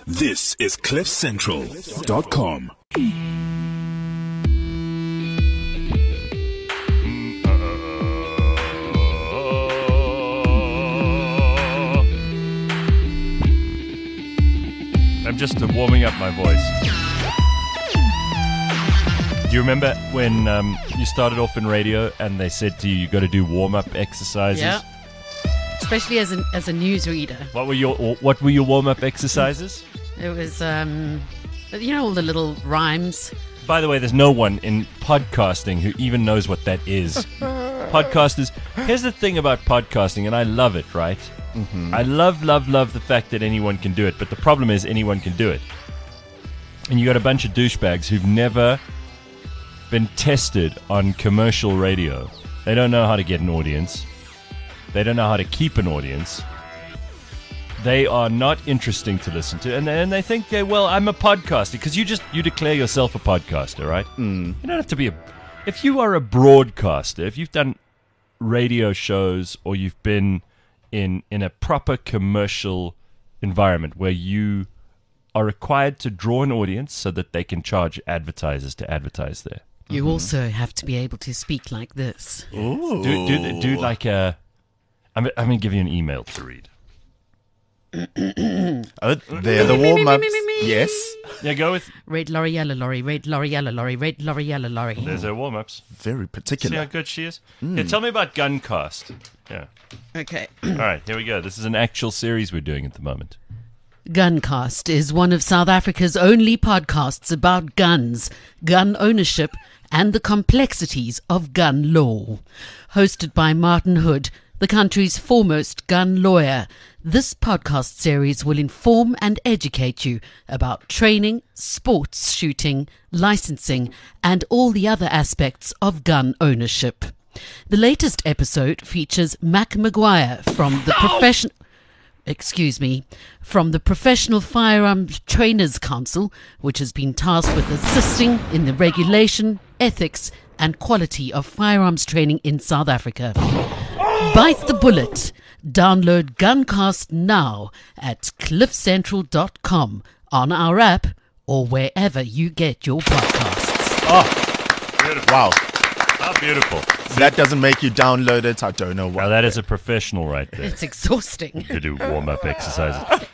This is CliffCentral.com. I'm just warming up my voice. Do you remember when you started off in radio and they said to you, you got to do warm-up exercises? Yeah. Especially as a newsreader. What were your warm-up exercises? It was, all the little rhymes. By the way, there's no one in podcasting who even knows what that is. Podcasters. Here's the thing about podcasting, and I love it, right? Mm-hmm. I love the fact that anyone can do it, but the problem is anyone can do it. And you got a bunch of douchebags who've never been tested on commercial radio. They don't know how to get an audience. They don't know how to keep an audience. They are not interesting to listen to, and they think, I'm a podcaster, because you declare yourself a podcaster, right? You don't have to be if you are a broadcaster, if you've done radio shows or you've been in a proper commercial environment where you are required to draw an audience so that they can charge advertisers to advertise there. You also have to be able to speak like this. Ooh. Do like a... I'm going to give you an email to read. They're the warm-ups. Yes. Yeah, go with... Red lorry, yellow lorry, red lorry, yellow lorry, red lorry, yellow lorry. There's her warm-ups. Very See particular. how good she is? Yeah, tell me about Guncast. Yeah. Okay. All right, here we go. This is an actual series we're doing at the moment. Guncast is one of South Africa's only podcasts about guns, gun ownership, and the complexities of gun law. Hosted by Martin Hood, the country's foremost gun lawyer, this podcast series will inform and educate you about training, sports shooting, licensing, and all the other aspects of gun ownership. The latest episode features Mac Maguire from the Professional Firearms Trainers Council, which has been tasked with assisting in the regulation, ethics, and quality of firearms training in South Africa. Bite the bullet. Download Guncast now at CliffCentral.com, on our app, or wherever you get your podcasts. Oh, beautiful. Wow. How beautiful. That doesn't make you download it. I don't know why. Well, that is a professional right there. It's exhausting. To do warm-up exercises.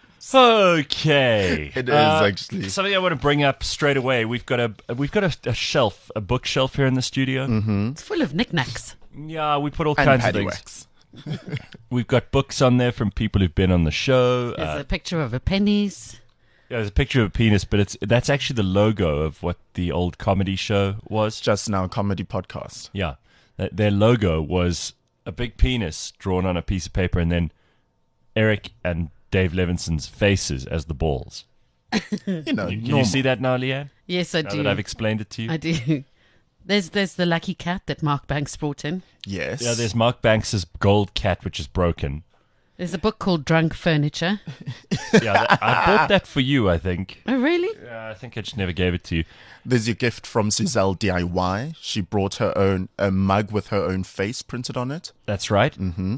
Okay. It is actually. Something I want to bring up straight away. We've got a shelf, a bookshelf here in the studio. Mm-hmm. It's full of knickknacks. Yeah, we put all And kinds of paddy things. wax. We've got books on there from people who've been on the show. There's a picture of a pennies. Yeah, there's a picture of a penis, but that's actually the logo of what the old comedy show was. Just Now comedy podcast. Yeah. Their logo was a big penis drawn on a piece of paper and then Eric and Dave Levinson's faces as the balls. You know, Can normal. you see that now, Leanne? Yes, I Now do. that I've explained it to you? I do. There's the lucky cat that Mark Banks brought in. Yes. Yeah, there's Mark Banks's gold cat, which is broken. There's a book called Drunk Furniture. Yeah, I bought that for you, I think. Oh, really? Yeah, I think I just never gave it to you. There's your gift from Suzelle DIY. She brought her own a mug with her own face printed on it. That's right. Mm-hmm.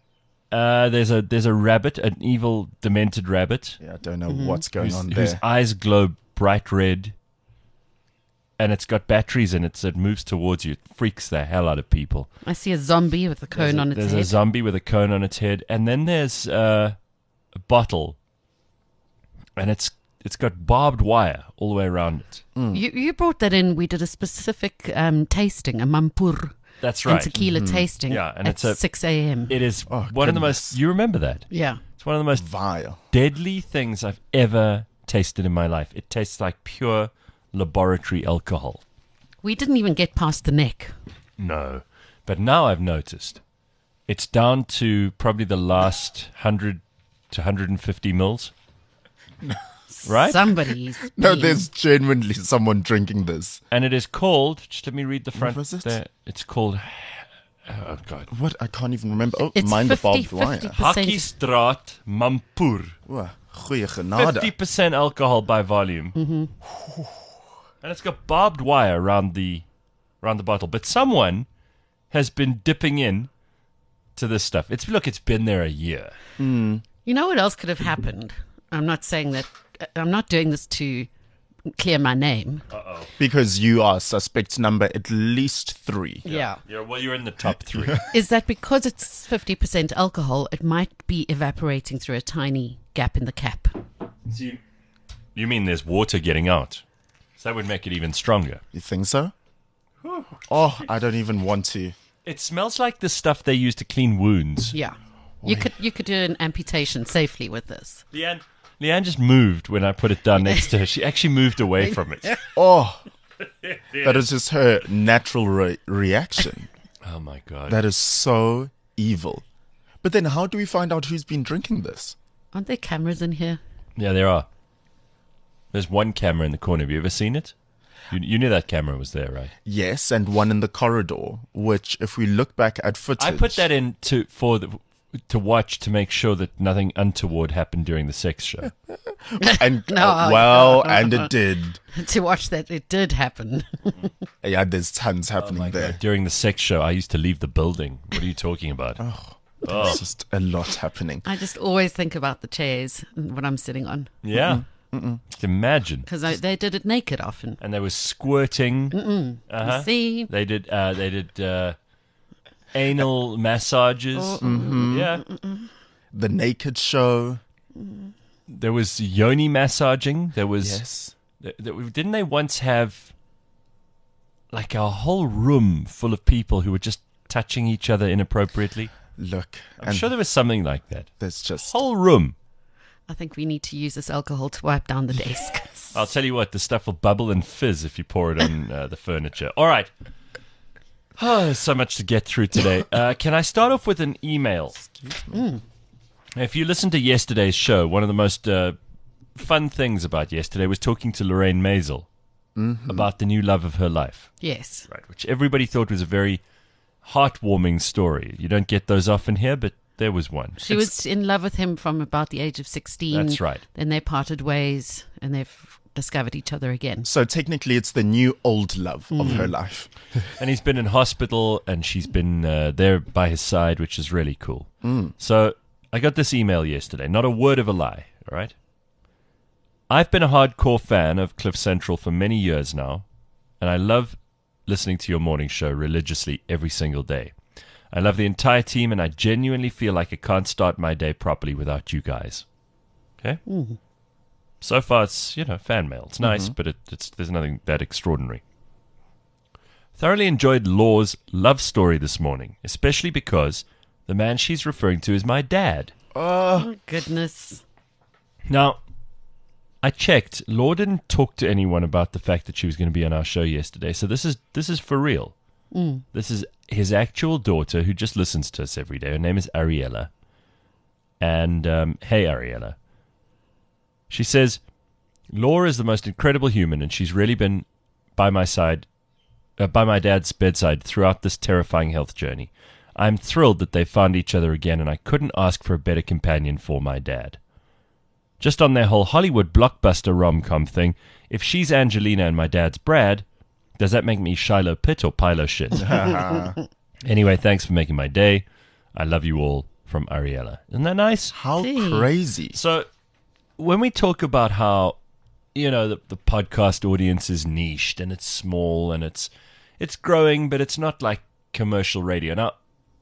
There's a rabbit, an evil, demented rabbit, Yeah, I don't know what's going on whose there. eyes glow bright red, and it's got batteries in it, so it moves towards you. It freaks the hell out of people. I see a zombie with a cone on its There's head. a zombie with a cone on its head, and then there's a bottle, and it's got barbed wire all the way around it. You brought that in. We did a specific tasting, a mampur. That's And right. tequila tasting Yeah, and at it's a- 6 a.m. It is Oh, one of the goodness. most. You remember that? Yeah. It's one of the most Vile. deadly things I've ever tasted in my life. It tastes like pure laboratory alcohol. We didn't even get past the neck. No. But now I've noticed it's down to probably the last 100 to 150 mils. Right? Somebody's. No, been- there's genuinely someone drinking this. And it is called, just let me read the front. was it? There. It's called, oh God. What? I can't even remember. Oh, It's mind 50, the barbed wire. 50%. Hockeystraat Mampur. Wow, goeie genade. 50% alcohol by volume. Mm-hmm. And it's got barbed wire around the bottle. But someone has been dipping in to this stuff. It's been there a year. You know what else could have happened? I'm not saying that. I'm not doing this to clear my name. Because you are suspect number at least 3. Yeah. You're in the top 3. Is that because it's 50% alcohol, it might be evaporating through a tiny gap in the cap? You mean there's water getting out? So that would make it even stronger. You think so? Oh, I don't even want to. It smells like the stuff they use to clean wounds. Yeah. You could do an amputation safely with this. Leanne just moved when I put it down next to her. She actually moved away from it. Oh, that is just her natural reaction. Oh, my God. That is so evil. But then how do we find out who's been drinking this? Aren't there cameras in here? Yeah, there are. There's one camera in the corner. Have you ever seen it? You knew that camera was there, right? Yes, and one in the corridor, which if we look back at footage... I put that in to watch to make sure that nothing untoward happened during the sex show. And, No. and it did. To watch that it did happen. Yeah, there's tons happening there. During the sex show, I used to leave the building. What are you talking about? There's just a lot happening. I just always think about the chairs when I'm sitting on. Yeah. Just imagine. Because they did it naked often. And they were squirting. You see? They did anal massages. Yeah. The naked show. There was yoni massaging. There was... Yes. Didn't they once have like a whole room full of people who were just touching each other inappropriately? Look. I'm sure there was something like that. There's just... Whole room. I think we need to use this alcohol to wipe down the desk. I'll tell you what, the stuff will bubble and fizz if you pour it on the furniture. All right. Oh, there's so much to get through today. Can I start off with an email? If you listened to yesterday's show, one of the most fun things about yesterday was talking to Lorraine Maisel about the new love of her life. Yes. Right, which everybody thought was a very heartwarming story. You don't get those often here, but there was one. She was in love with him from about the age of 16. That's right. Then they parted ways and they've discovered each other again. So technically it's the new old love of her life. And he's been in hospital and she's been there by his side, which is really cool. So I got this email yesterday. Not a word of a lie, all right? I've been a hardcore fan of Cliff Central for many years now, and I love listening to your morning show religiously every single day. I love the entire team, and I genuinely feel like I can't start my day properly without you guys. Okay? So far, it's, fan mail. It's nice, but there's nothing that extraordinary. Thoroughly enjoyed Law's love story this morning, especially because the man she's referring to is my dad. Oh, goodness. Now, I checked. Law didn't talk to anyone about the fact that she was going to be on our show yesterday, so this is for real. This is his actual daughter who just listens to us every day. Her name is Ariella. And, hey, Ariella. She says, Laura is the most incredible human, and she's really been by my side, by my dad's bedside throughout this terrifying health journey. I'm thrilled that they found each other again, and I couldn't ask for a better companion for my dad. Just on their whole Hollywood blockbuster rom-com thing, if she's Angelina and my dad's Brad, does that make me Shiloh Pitt or Pilo Shit? Anyway, thanks for making my day. I love you all, from Ariella. Isn't that nice? How crazy. So, when we talk about how, the podcast audience is niched and it's small and it's growing, but it's not like commercial radio. Now,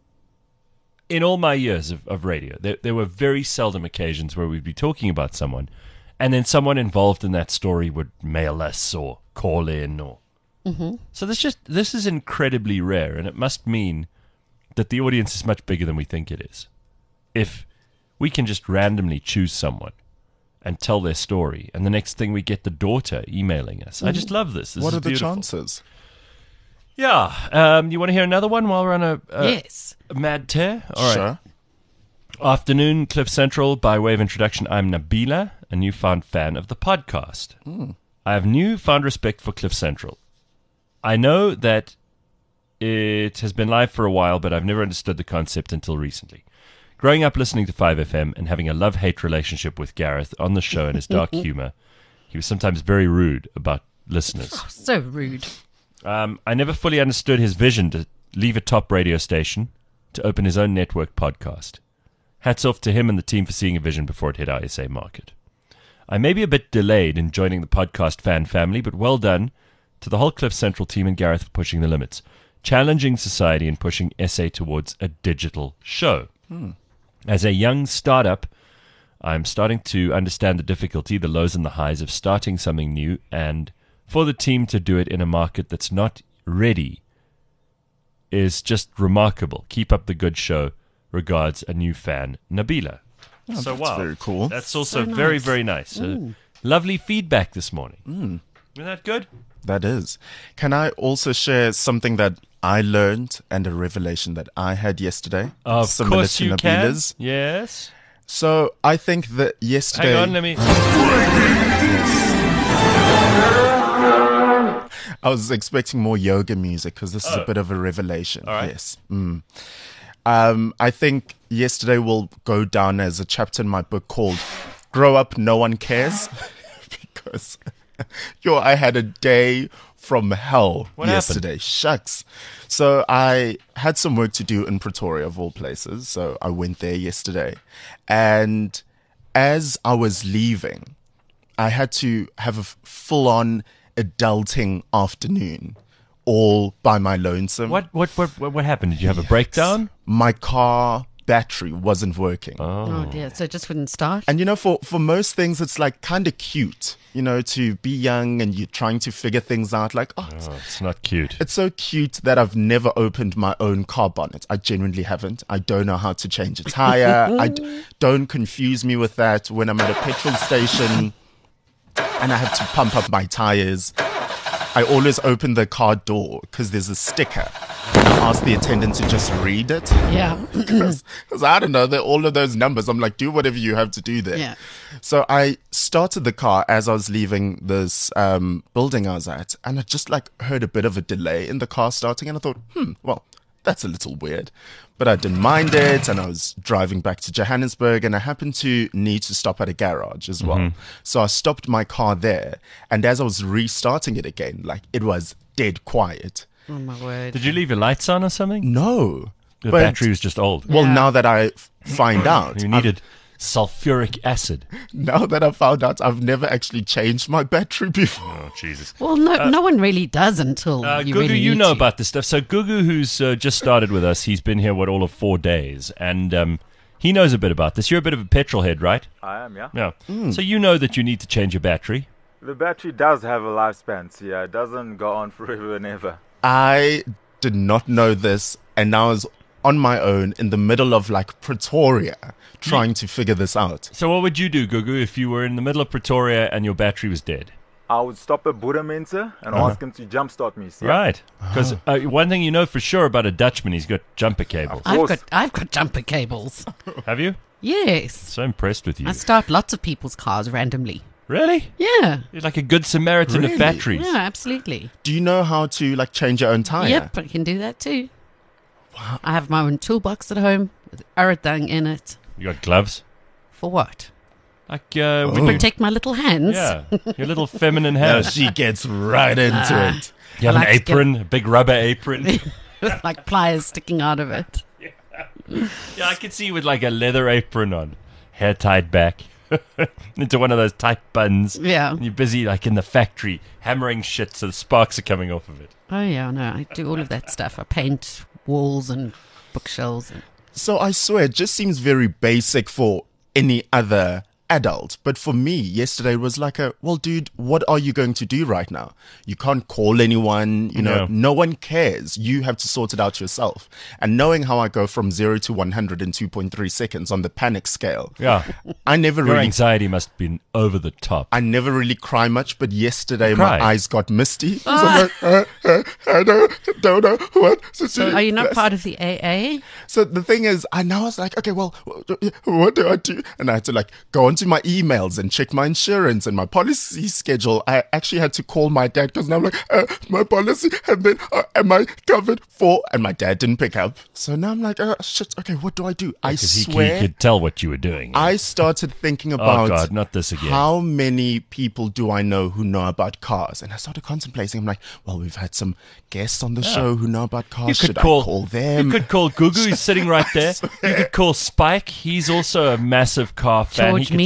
in all my years of radio, there were very seldom occasions where we'd be talking about someone and then someone involved in that story would mail us or call in or... So this is incredibly rare, and it must mean that the audience is much bigger than we think it is. If we can just randomly choose someone and tell their story, and the next thing we get the daughter emailing us. I just love this. What is are the beautiful. chances? Yeah. You want to hear another one while we're on a Yes. mad tear? All right. Sure. Afternoon, Cliff Central. By way of introduction, I'm Nabila, a newfound fan of the podcast. I have newfound respect for Cliff Central. I know that it has been live for a while, but I've never understood the concept until recently. Growing up listening to 5FM and having a love-hate relationship with Gareth on the show and his dark humor, he was sometimes very rude about listeners. So rude. I never fully understood his vision to leave a top radio station to open his own network podcast. Hats off to him and the team for seeing a vision before it hit ISA market. I may be a bit delayed in joining the podcast fan family, but well done to the whole Cliff Central team and Gareth for pushing the limits, challenging society and pushing SA towards a digital show. As a young startup, I'm starting to understand the difficulty, the lows and the highs of starting something new, and for the team to do it in a market that's not ready is just remarkable. Keep up the good show. Regards, a new fan, Nabila. So That's wow, very cool. That's also So very, nice. very nice. Lovely feedback this morning. Isn't that good? That is. Can I also share something that I learned and a revelation that I had yesterday? Of similar course to you can. Nabila's? Yes. So I think that yesterday... Hang on, let me... I was expecting more yoga music because this is a bit of a revelation. All right. Yes. I think yesterday will go down as a chapter in my book called Grow Up, No One Cares. Because I had a day from hell What yesterday. Shucks. So I had some work to do in Pretoria, of all places. So I went there yesterday. And as I was leaving, I had to have a full-on adulting afternoon, all by my lonesome. What happened? Did you have a breakdown? My car battery wasn't working. Oh dear. So it just wouldn't start? And for most things, it's like kind of cute, to be young and you're trying to figure things out. Like, Oh, it's not cute. it's so cute that I've never opened my own car bonnet. I genuinely haven't. I don't know how to change a tire. Don't confuse me with that when I'm at a petrol station and I have to pump up my tires. I always open the car door because there's a sticker. And I ask the attendant to just read it. Yeah. Because I don't know, all of those numbers. I'm like, do whatever you have to do there. Yeah. So I started the car as I was leaving this building I was at, and I just heard a bit of a delay in the car starting, and I thought, well, that's a little weird. But I didn't mind it, and I was driving back to Johannesburg, and I happened to need to stop at a garage as well. So I stopped my car there, and as I was restarting it again, it was dead quiet. Oh my word. Did you leave your lights on or something? No. The But- battery was just old. Well, Yeah. now that I find out, You needed sulfuric acid. now that I found out, I've never actually changed my battery before. Oh, Jesus. Well, no one really does until you Gugu, really you need know to. about this stuff. So Gugu, who's just started with us, he's been here, all of 4 days. And he knows a bit about this. You're a bit of a petrol head, right? I am, yeah. Yeah. So you know that you need to change your battery. The battery does have a lifespan, so yeah, it doesn't go on forever and ever. I did not know this, and I was on my own in the middle of Pretoria trying to figure this out. So what would you do, Gugu, if you were in the middle of Pretoria and your battery was dead? I would stop a Buddha mentor and ask him to jumpstart me. So, yeah. Right. Because one thing you know for sure about a Dutchman, he's got jumper cables. I've got jumper cables. Have you? Yes. So impressed with you. I start lots of people's cars randomly. Really? Yeah. You're like a good Samaritan Really? of batteries. Yeah, absolutely. Do you know how to change your own tire? Yep, I can do that too. I have my own toolbox at home with everything in it. You got gloves? For what? Like, Protect my little hands. yeah, your little feminine No, hands. she gets right into it. You have I an like to get- apron, a big rubber apron. With like pliers sticking out of it. Yeah, I could see you with like a leather apron on, hair tied back into one of those tight buns. Yeah. And you're busy in the factory hammering shit so the sparks are coming off of it. Oh yeah, no, I do all of that stuff. I paint walls and bookshelves. And So I swear, it just seems very basic for any other adult. But for me, yesterday was well, dude, what are you going to do right now? You can't call anyone, No. no one cares. You have to sort it out yourself. And knowing how I go from 0 to 100 in 2.3 seconds on the panic scale, Yeah. I never Your really anxiety must have been over the top. I never really cry much, but yesterday Cry? my eyes got misty. So I'm I don't know what to do. so are you not part of the AA? So the thing is, I was like, okay, well, what do I do? And I had to go onto my emails and check my insurance and my policy schedule. I actually had to call my dad because now I'm like, my policy, and then am I covered for? And my dad didn't pick up. So now I'm like, shit, okay, what do I do? I Because he swear, could tell what you were doing. I started thinking Oh, about God, not this again. how many people do I know who know about cars? And I started contemplating. I'm like, well, we've had some guests on the show who know about cars. You could Should I call, call them? You could call Gugu, he's sitting right there. You could call Spike, he's also a massive car fan. George He could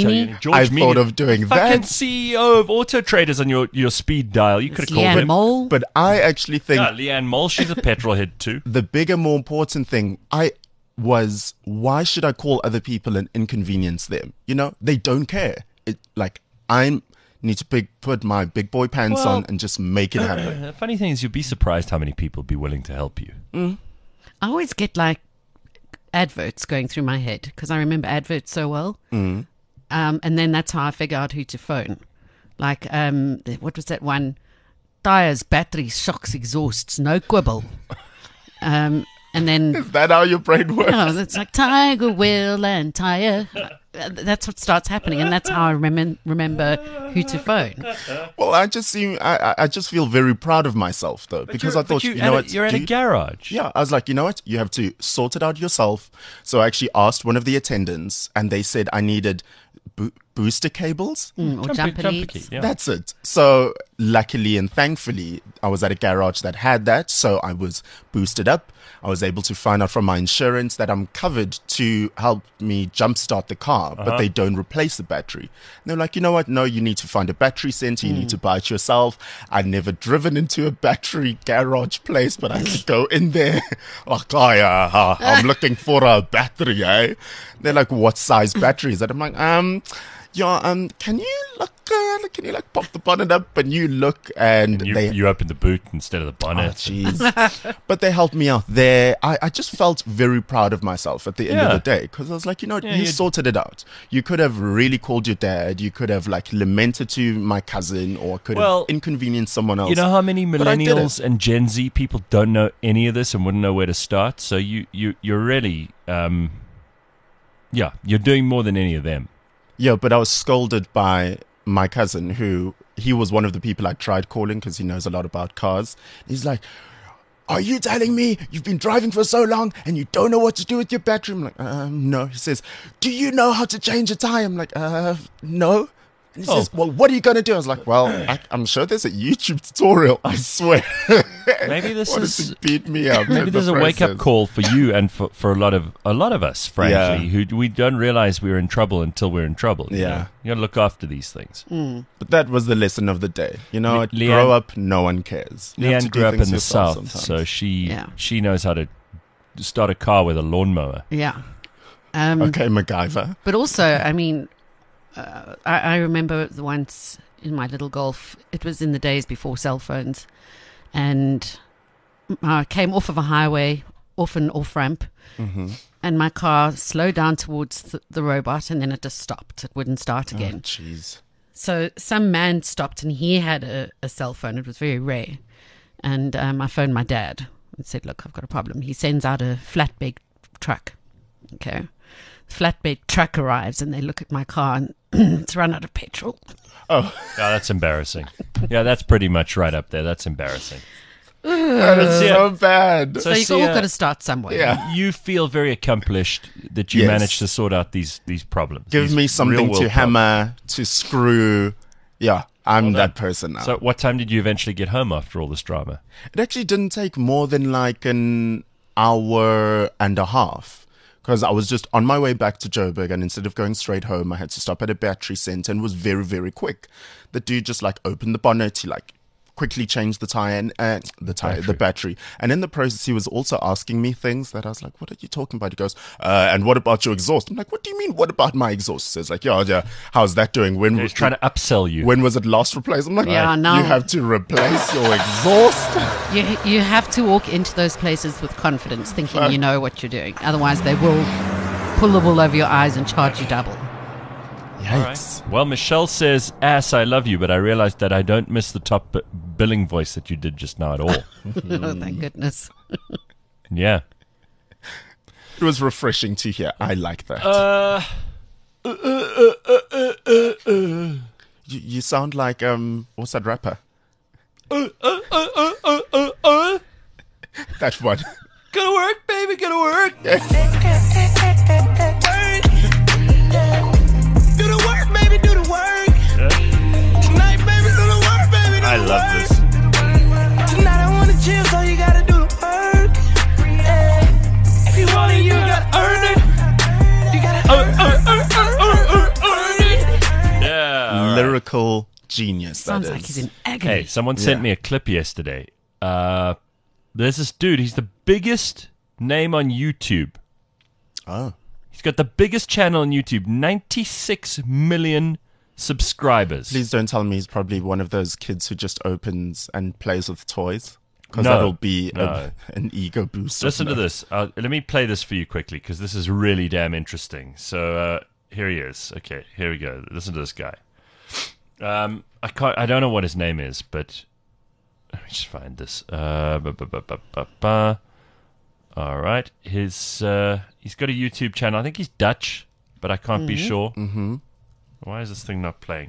Mini. George I Meany, thought of doing fucking that. CEO of Auto Traders on your speed dial. You could have called Leanne him. Mole. But I actually think Yeah, Leanne Mole. She's a petrol head too. the bigger, more important thing was, why should I call other people and inconvenience them? You know, they don't care. I need to put my big boy pants Well- on and just make it happen. The funny thing is, you'd be surprised how many people would be willing to help you. I always get like adverts going through my head because I remember adverts so well. And then that's how I figure out who to phone. Like, what was that one? Tires, batteries, shocks, exhausts, no quibble. And then Is that how your brain works? no, it's like Tiger, Wheel, and Tire. That's what starts happening, and that's how I remember who to phone. Well, I just feel very proud of myself though, because I thought, you know what, you're at a garage. yeah, I was like, you know what, you have to sort it out yourself. So I actually asked one of the attendants, and they said I needed booster cables. Or jumper leads. key, yeah. That's it. So luckily and thankfully, I was at a garage that had that. So I was boosted up. I was able to find out from my insurance that I'm covered to help me jumpstart the car, but they don't replace the battery. And they're like, you know what? No, you need to find a battery center. You need to buy it yourself. I'd never driven into a battery garage place, but I could go in there. Like, I'm looking for a battery, eh? They're like, what size battery is that? I'm like, can you look, can you like pop the bonnet up and you look and You opened the boot instead of the Oh, bonnet. jeez. But they helped me out there. I just felt very proud of myself at the end of Yeah. the day because I was like, you know, Yeah, you you'd- sorted it out. You could have really called your dad. You could have like lamented to my cousin or could Well, have inconvenienced someone else. You know how many But I did it. millennials and Gen Z people don't know any of this and wouldn't know where to start? So you're really, you're doing more than any of them. Yeah, but I was scolded by my cousin he was one of the people I tried calling because he knows a lot about cars. He's like, are you telling me you've been driving for so long and you don't know what to do with your battery? I'm like, no. He says, do you know how to change a tire? I'm like, no. And he says, well, what are you going to do? I was like, well, I'm sure there's a YouTube tutorial, I swear. Maybe this Wanted is to beat me up. maybe in there's the a wake up process. call for you and for a lot of us, frankly, who we don't realize we're in trouble until we're in trouble. You Yeah. know? You got to look after these things. But that was the lesson of the day. You know, Leanne- grow up, no one cares. You have to Leanne do grew up things in the yourself south, sometimes. so Yeah. she knows how to start a car with a lawnmower. Yeah. Okay, MacGyver. But also, I mean, I remember once in my little Golf, it was in the days before cell phones, and I came off of a highway, off an off-ramp, and my car slowed down towards the robot, and then it just stopped. It wouldn't start Oh, again. jeez. So some man stopped, and he had a cell phone. It was very rare. And I phoned my dad and said, look, I've got a problem. He sends out a flatbed truck. Okay. Flatbed truck arrives, and they look at my car, and it's run out of petrol. Yeah, that's embarrassing. Yeah, that's pretty much right up there. That's embarrassing. That is Yeah. so bad. So you've see, all got to start somewhere. Yeah. You feel very accomplished that you Yes. managed to sort out these problems. Give these me something real-world to hammer, to screw. Yeah, I'm Well that done. person now. So, what time did you eventually get home after all this drama? It actually didn't take more than like an hour and a half. Because I was just on my way back to Joburg, and instead of going straight home, I had to stop at a battery center, and it was very, very quick. The dude just like opened the bonnet, he like quickly changed the tire and the battery. And in the process, he was also asking me things that I was like, what are you talking about? He goes, and what about your exhaust? I'm like, what do you mean? What about my exhaust? He says like, yeah, how's that doing? When He's trying to upsell you. when was it last replaced? I'm like, Yeah, now- you have to replace your exhaust. You have to walk into those places with confidence, thinking you know what you're doing. Otherwise, they will pull the wool over your eyes and charge you double. Yikes. Well, Michelle says, ass, I love you, but I realized that I don't miss the top billing voice that you did just now at all. Oh, thank goodness. Yeah. It was refreshing to hear. I like that. You sound like what's that rapper? That one. Gonna work, baby, gonna work. Do the work, baby, do the work. Tonight, baby, do the work, baby, do the I work. love this. Tonight I wanna chill, so you gotta do the work. If you want it, you gotta earn it. You gotta earn it. genius. Sounds that like is. he's in agony. Hey, someone sent me a clip yesterday. There's this dude. He's the biggest name on YouTube. Oh. He's got the biggest channel on YouTube. 96 million subscribers. Please don't tell me he's probably one of those kids who just opens and plays with toys. Because No, that'll be no. an ego booster. Listen to this. Let me play this for you quickly because this is really damn interesting. So here he is. Okay, here we go. Listen to this guy. I don't know what his name is, but let me just find this. All right, he's got a YouTube channel. I think he's Dutch, but I can't be sure. Mm-hmm. Why is this thing not playing?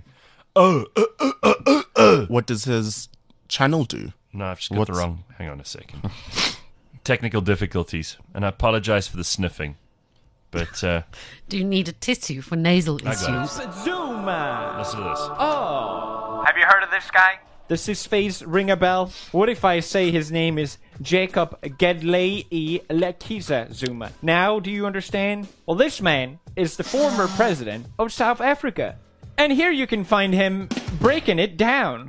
What does his channel do? No, I've just got the wrong. Hang on a second. Technical difficulties, and I apologize for the sniffing. But Do you need a tissue for nasal I got issues? Zuma! listen to this. Oh! Have you heard of this guy? Does his face ring a bell? What if I say his name is Jacob Gedlei Lekiza Zuma? Now, do you understand? Well, this man is the former president of South Africa. And here you can find him breaking it down.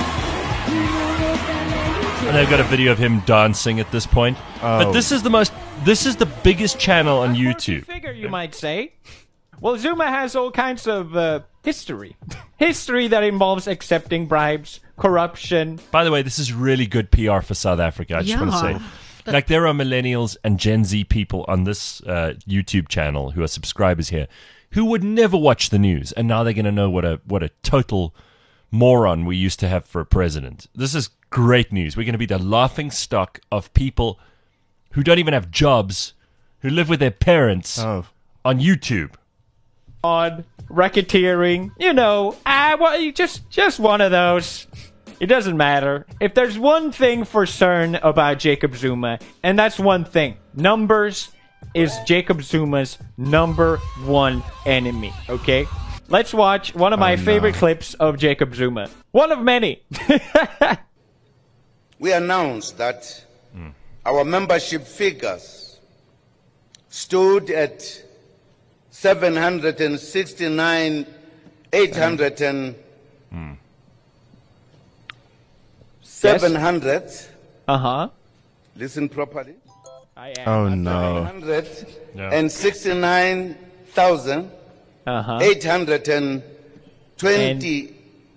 And they've got a video of him dancing at this point. But this is the biggest channel on YouTube. Figure, you might say. Well, Zuma has all kinds of history. History that involves accepting bribes, corruption. By the way, this is really good PR for South Africa. I just want to say. Like, there are millennials and Gen Z people on this YouTube channel who are subscribers here who would never watch the news, and now they're going to know what a total moron we used to have for a president. This is great news. We're going to be the laughing stock of people who don't even have jobs, who live with their parents on YouTube. On racketeering, just one of those. It doesn't matter. If there's one thing for certain about Jacob Zuma, and that's one thing, numbers is Jacob Zuma's number one enemy, okay? Let's watch one of my favorite clips of Jacob Zuma. One of many. We announced that our membership figures stood at 769, 800 and 700. Listen properly. I am. Oh, no. 769,000. 820.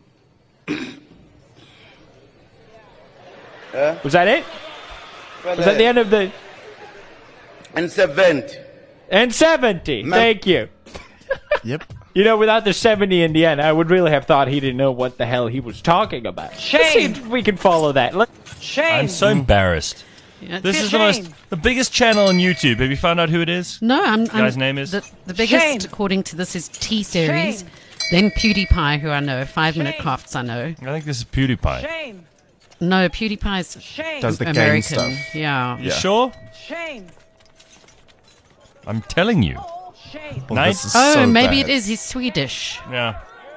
Was that it? Was that the end of the... And 70. And 70. Thank you. Yep. Without the 70 in the end, I would really have thought he didn't know what the hell he was talking about. Let's see if we can follow that. Look. I'm so embarrassed. Yeah, This is the biggest channel on YouTube. Have you found out who it is? No, The guy's name is? the biggest, according to this, is T-Series. Then PewDiePie, who I know. 5 Minute Crafts, I know. I think this is PewDiePie. No, PewDiePie's Does the game American. stuff. Yeah. You sure? I'm telling you. Well, Nice. this is Oh, so maybe bad. it is. He's Swedish. Yeah.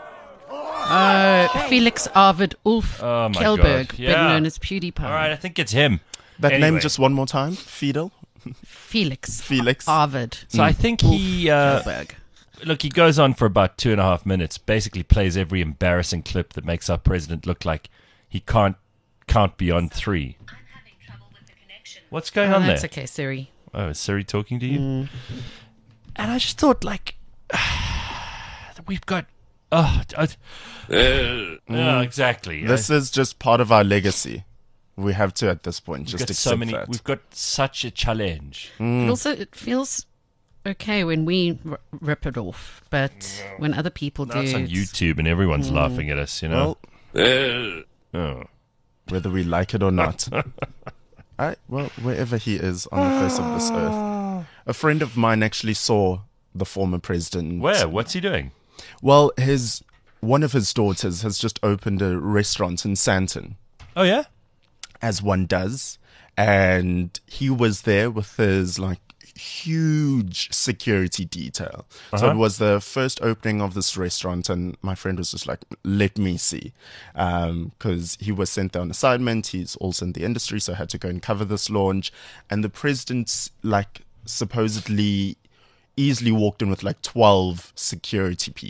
Felix Arvid Ulf Oh, my Kjellberg, God. better Yeah. known as PewDiePie. All right, I think it's him. That Anyway. name just one more time. Felix. Felix Arvid So I think he... Kjellberg. Look, he goes on for about 2.5 minutes, basically plays every embarrassing clip that makes our president look like he can't count beyond 3. What's going on That's there? okay, Siri. Oh, is Siri talking to you? And I just thought, we've got... exactly. This is just part of our legacy. We have to, at this point, just accept that. We've got such a challenge. It feels okay when we rip it off, but when other people Now do, it's on YouTube and everyone's laughing at us, Well, Oh. whether we like it or not. Wherever he is on the face of this earth. A friend of mine actually saw the former president. Where? What's he doing? Well, one of his daughters has just opened a restaurant in Sandton, Oh, yeah? as one does. And he was there with his, huge security detail. So it was the first opening of this restaurant, and my friend was just like, let me see. Because he was sent there on assignment. He's also in the industry, so I had to go and cover this launch. And the president's, supposedly easily walked in with 12 security people.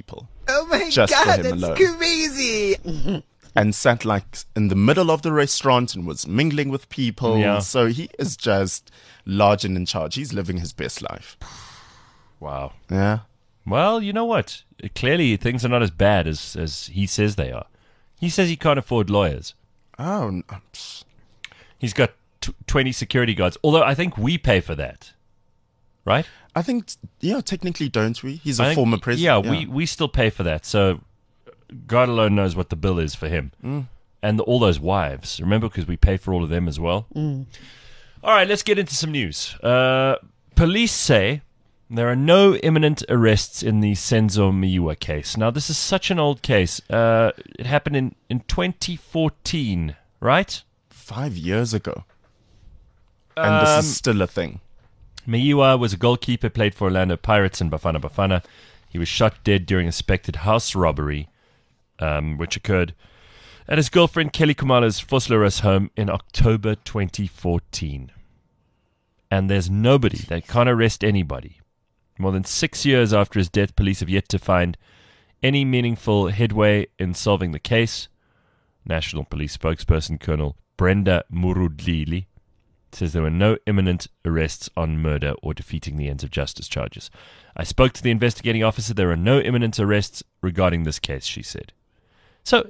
Oh my Just for god, him that's alone. crazy. And sat like in the middle of the restaurant and was mingling with people. Yeah. So he is just large and in charge. He's living his best life. Wow. Yeah. Well, you know what? Clearly, things are not as bad as he says they are. He says he can't afford lawyers. Oh, He's got 20 security guards, although I think we pay for that. Right? I think, yeah, technically, don't we? He's I a think- former president. Yeah, we still pay for that. So God alone knows what the bill is for him. And all those wives. Remember, because we pay for all of them as well. All right, let's get into some news. Police say there are no imminent arrests in the Senzo Miwa case. Now, this is such an old case. It happened in 2014, right? 5 years ago. And this is still a thing. Miwa was a goalkeeper, played for Orlando Pirates in Bafana Bafana. He was shot dead during a suspected house robbery, which occurred at his girlfriend Kelly Kumala's Vosloorus home in October 2014. And there's nobody. They can't arrest anybody. More than 6 years after his death, police have yet to find any meaningful headway in solving the case. National Police spokesperson Colonel Brenda Murudlili says there were no imminent arrests on murder or defeating the ends of justice charges. I spoke to the investigating officer. There are no imminent arrests regarding this case, she said. So,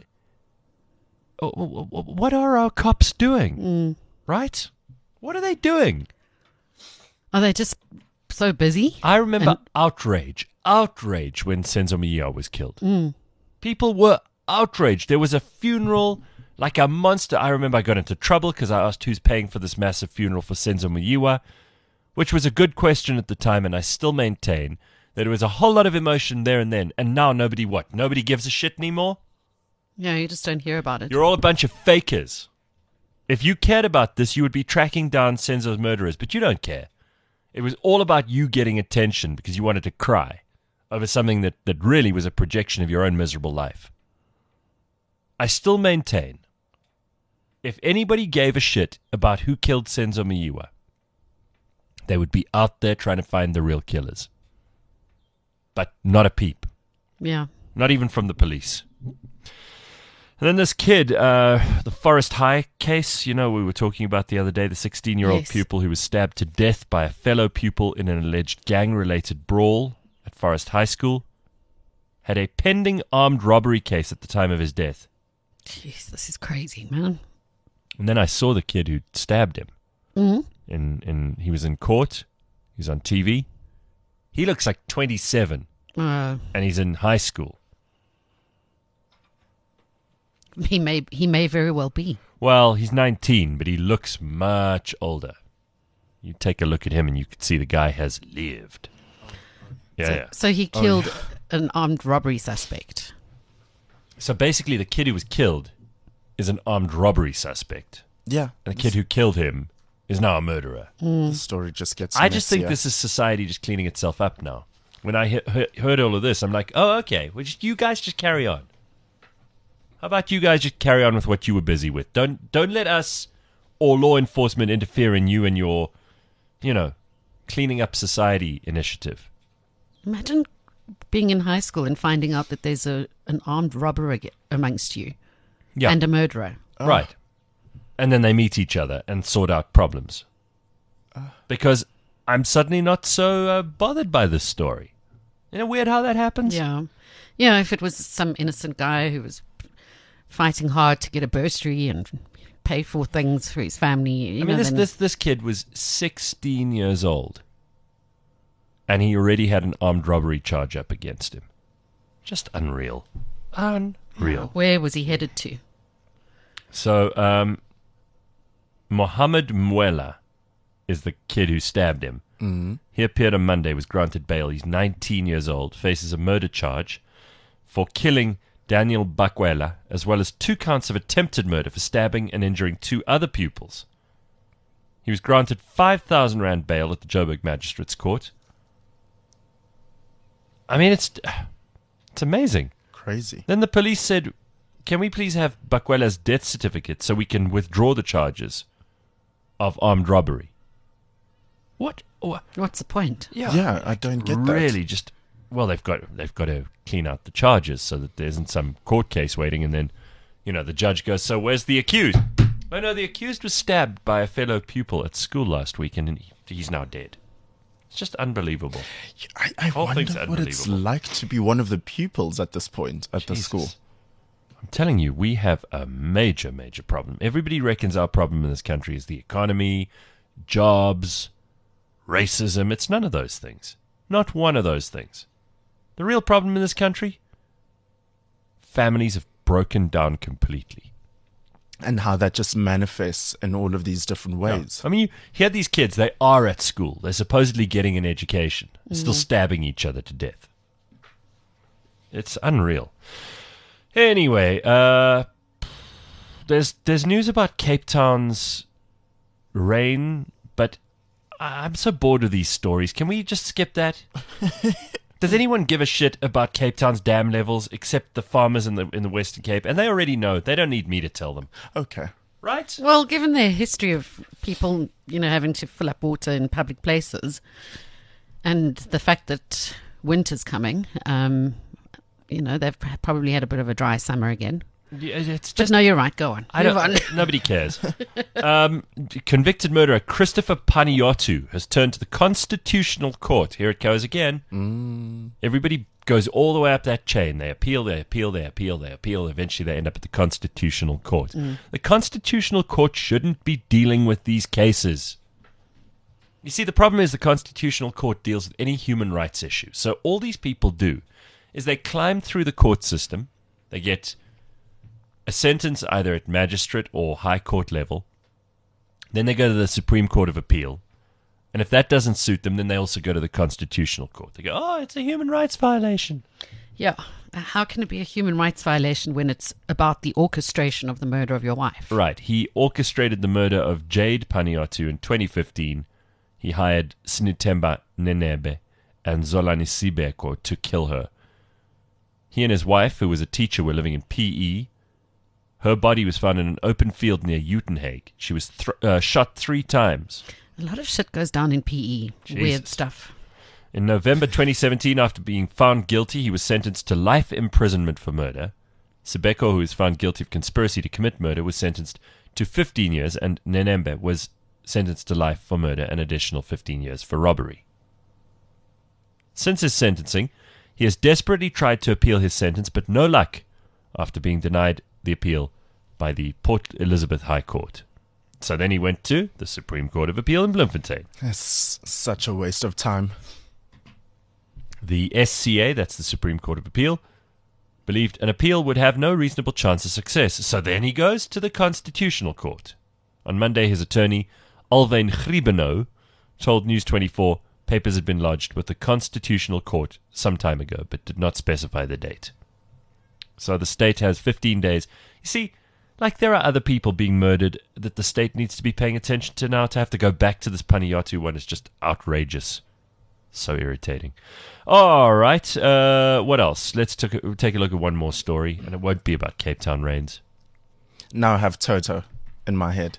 what are our cops doing? Right? What are they doing? Are they just so busy? I remember outrage when Senzo Miwa was killed. People were outraged. There was a funeral like a monster. I remember I got into trouble because I asked who's paying for this massive funeral for Senzo Miwa, which was a good question at the time, and I still maintain that there was a whole lot of emotion there and then, and now nobody gives a shit anymore? Yeah, you just don't hear about it. You're all a bunch of fakers. If you cared about this, you would be tracking down Senzo's murderers, but you don't care. It was all about you getting attention because you wanted to cry over something that really was a projection of your own miserable life. I still maintain, if anybody gave a shit about who killed Senzo Miwa, they would be out there trying to find the real killers. But not a peep. Yeah. Not even from the police. And then this kid, the Forest High case, we were talking about the other day, the 16-year-old Yes. pupil who was stabbed to death by a fellow pupil in an alleged gang-related brawl at Forest High School, had a pending armed robbery case at the time of his death. Jeez, this is crazy, man. And then I saw the kid who stabbed him. Mm-hmm. He was in court. He was on TV. He looks like 27, and he's in high school. He may very well be. Well, he's 19, but he looks much older. You take a look at him and you can see the guy has lived. Yeah. So he killed an armed robbery suspect. So basically the kid who was killed is an armed robbery suspect. Yeah. And the kid who killed him is now a murderer. The story just gets I just think messier. this is society just cleaning itself up now. When I heard all of this, I'm like, oh, okay. Well, you guys just carry on. How about you guys just carry on with what you were busy with? Don't let us or law enforcement interfere in you and your, cleaning up society initiative. Imagine being in high school and finding out that there's an armed robber amongst you Yeah. and a murderer. Right. And then they meet each other and sort out problems. Because I'm suddenly not so bothered by this story. Isn't it weird how that happens? Yeah. Yeah, if it was some innocent guy who was fighting hard to get a bursary and pay for things for his family. I mean, this kid was 16 years old. And he already had an armed robbery charge up against him. Just unreal. Unreal. Where was he headed to? So, Mohammed Mwela is the kid who stabbed him. Mm-hmm. He appeared on Monday, was granted bail. He's 19 years old, faces a murder charge for killing Daniel Bakwela, as well as 2 counts of attempted murder for stabbing and injuring 2 other pupils. He was granted 5,000 Rand bail at the Joburg Magistrates Court. I mean, it's amazing. Crazy. Then the police said, can we please have Bakwela's death certificate so we can withdraw the charges of armed robbery? What? What's the point? Yeah, I don't get that. Really, just Well, they've got to clean out the charges so that there isn't some court case waiting, and then, the judge goes, "So where's the accused?" Oh no, the accused was stabbed by a fellow pupil at school last week, and he's now dead. It's just unbelievable. I wonder what it's like to be one of the pupils at this point at the school. I'm telling you, we have a major, major problem. Everybody reckons our problem in this country is the economy, jobs, racism. It's none of those things. Not one of those things. The real problem in this country? Families have broken down completely. And how that just manifests in all of these different ways. Yeah. I mean, you hear these kids, they are at school. They're supposedly getting an education. They're still stabbing each other to death. It's unreal. Anyway, there's news about Cape Town's rain, but I'm so bored of these stories. Can we just skip that? Does anyone give a shit about Cape Town's dam levels except the farmers in the Western Cape? And they already know. They don't need me to tell them. Okay. Right? Well, given their history of people, having to fill up water in public places, and the fact that winter's coming, they've probably had a bit of a dry summer again. Yeah, it's just, no, you're right. Go on. Move on. Nobody cares. Convicted murderer Christopher Panayiotou has turned to the Constitutional Court. Here it goes again. Everybody goes all the way up that chain. They appeal, they appeal, they appeal, they appeal. Eventually they end up at the Constitutional Court. The Constitutional Court shouldn't be dealing with these cases. You see, the problem is the Constitutional Court deals with any human rights issue. So all these people do is they climb through the court system. They get a sentence either at magistrate or high court level. Then they go to the Supreme Court of Appeal. And if that doesn't suit them, then they also go to the Constitutional Court. They go, oh, it's a human rights violation. Yeah. How can it be a human rights violation when it's about the orchestration of the murder of your wife? Right. He orchestrated the murder of Jade Panayiotou in 2015. He hired Sinuthemba Nenebe and Zolani Sibeko to kill her. He and his wife, who was a teacher, were living in PE. Her body was found in an open field near Uitenhage. She was shot 3 times. A lot of shit goes down in PE. Jesus. Weird stuff. In November 2017, after being found guilty, he was sentenced to life imprisonment for murder. Sibeko, who was found guilty of conspiracy to commit murder, was sentenced to 15 years, and Nenembe was sentenced to life for murder and additional 15 years for robbery. Since his sentencing, he has desperately tried to appeal his sentence, but no luck after being denied the appeal by the Port Elizabeth High Court. So then he went to the Supreme Court of Appeal in Bloemfontein. That's such a waste of time. The SCA, that's the Supreme Court of Appeal, believed an appeal would have no reasonable chance of success. So then he goes to the Constitutional Court. On Monday, his attorney, Alwyn Griebenau, told News 24 papers had been lodged with the Constitutional Court some time ago, but did not specify the date. So the state has 15 days. You see, like there are other people being murdered that the state needs to be paying attention to now. To have to go back to this Panayiotou one is just outrageous. So irritating. All right, what else? Let's take a look at one more story, and it won't be about Cape Town rains. Now I have Toto in my head.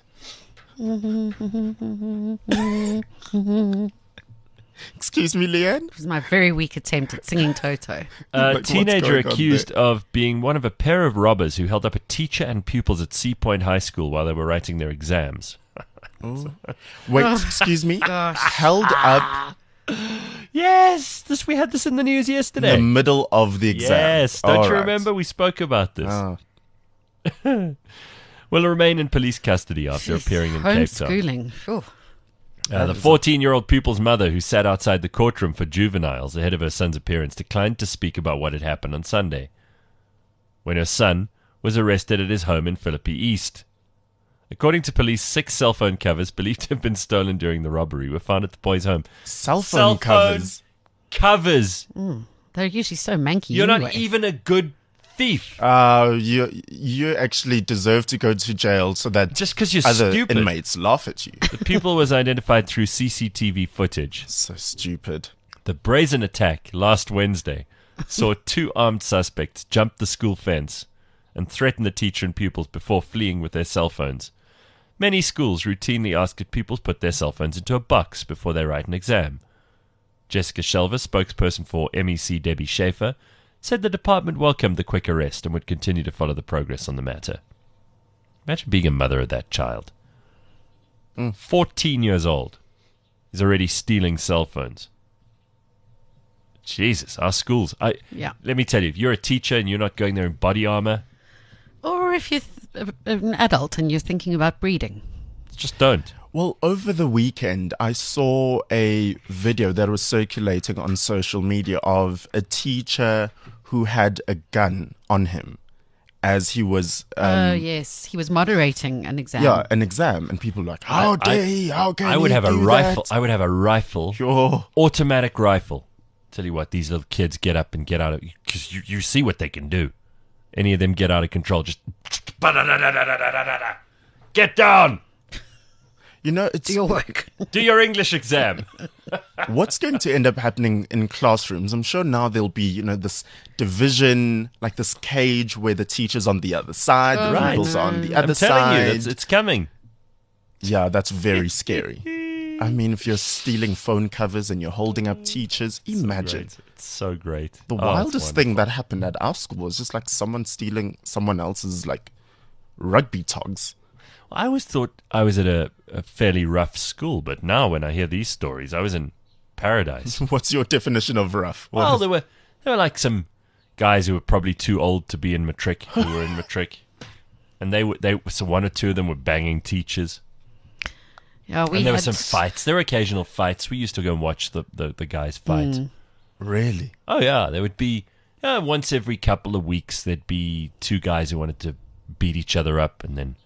Excuse me, Leanne? It was my very weak attempt at singing Toto. A teenager accused of being one of a pair of robbers who held up a teacher and pupils at Sea Point High School while they were writing their exams. Wait, excuse me? Held up? Yes! We had this in the news yesterday. The middle of the exam. Yes, don't you remember? We spoke about this. Will remain in police custody after appearing in Cape Town. Homeschooling. The 14-year-old pupil's mother, who sat outside the courtroom for juveniles ahead of her son's appearance, declined to speak about what had happened on Sunday, when her son was arrested at his home in Philippi East. According to police, 6 cell phone covers believed to have been stolen during the robbery were found at the boy's home. Cell phone covers? Covers! They're usually so manky. You're anyway. not even a good thief. You actually deserve to go to jail so that just because you're other stupid, inmates laugh at you. The pupil was identified through CCTV footage. So stupid. The brazen attack last Wednesday saw 2 armed suspects jump the school fence and threaten the teacher and pupils before fleeing with their cell phones. Many schools routinely ask that pupils put their cell phones into a box before they write an exam. Jessica Shelver, spokesperson for MEC Debbie Schaefer, said the department welcomed the quick arrest and would continue to follow the progress on the matter. Imagine being a mother of that child. 14 years old. He's already stealing cell phones. Jesus, our schools. Let me tell you, if you're a teacher and you're not going there in body armor, Or if you're an adult and you're thinking about breeding. just don't. Well, over the weekend, I saw a video that was circulating on social media of a teacher who had a gun on him as he was... Yes, he was moderating an exam. Yeah, an exam. And people were like, how dare he? How can he I would have a do rifle. that? I would have a rifle. Sure. Automatic rifle. Tell you what, these little kids get up and get out of... Because you see what they can do. Any of them get out of control, just... Get down! You know, it's... Do your work. Do your English exam. What's going to end up happening in classrooms? I'm sure now there'll be, this division, like this cage where the teacher's on the other side, the Right. pupils are on the other I'm telling you, side. it's coming. Yeah, that's very scary. I mean, if you're stealing phone covers and you're holding up teachers, imagine. Great. It's so great. The Oh, it's wildest thing wonderful. that happened at our school was just like someone stealing someone else's like rugby togs. I always thought I was at a fairly rough school, but now when I hear these stories, I was in paradise. What's your definition of rough? What Well, is- there were like some guys who were probably too old to be in matric, who were in matric, and so one or two of them were banging teachers, Yeah, and there were some fights. There were occasional fights. We used to go and watch the guys fight. really? Oh yeah, there would be once every couple of weeks there'd be two guys who wanted to beat each other up, and then